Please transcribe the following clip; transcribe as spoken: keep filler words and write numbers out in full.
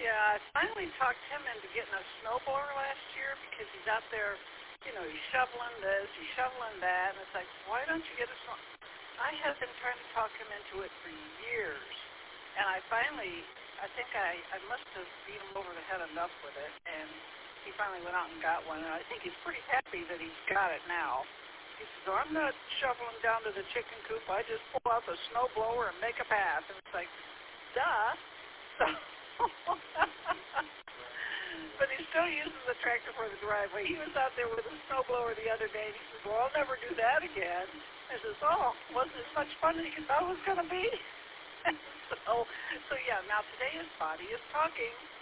Yeah, I finally talked him into getting a snowblower last year because he's out there, you know, he's shoveling this, he's shoveling that, and it's like, why don't you get a snow? I have been trying to talk him into it for years, and I finally, I think I, I must have beat him over the head enough with it, and he finally went out and got one, and I think he's pretty happy that he's got it now. He says, oh, I'm not shoveling down to the chicken coop, I just pull out the snowblower and make a path, and it's like, duh. So, but he still uses the tractor for the driveway. He was out there with a snowblower the other day, and he says, well, I'll never do that again. I says, oh, wasn't as much fun as you thought it was going to be? so, so, yeah, now today his body is talking,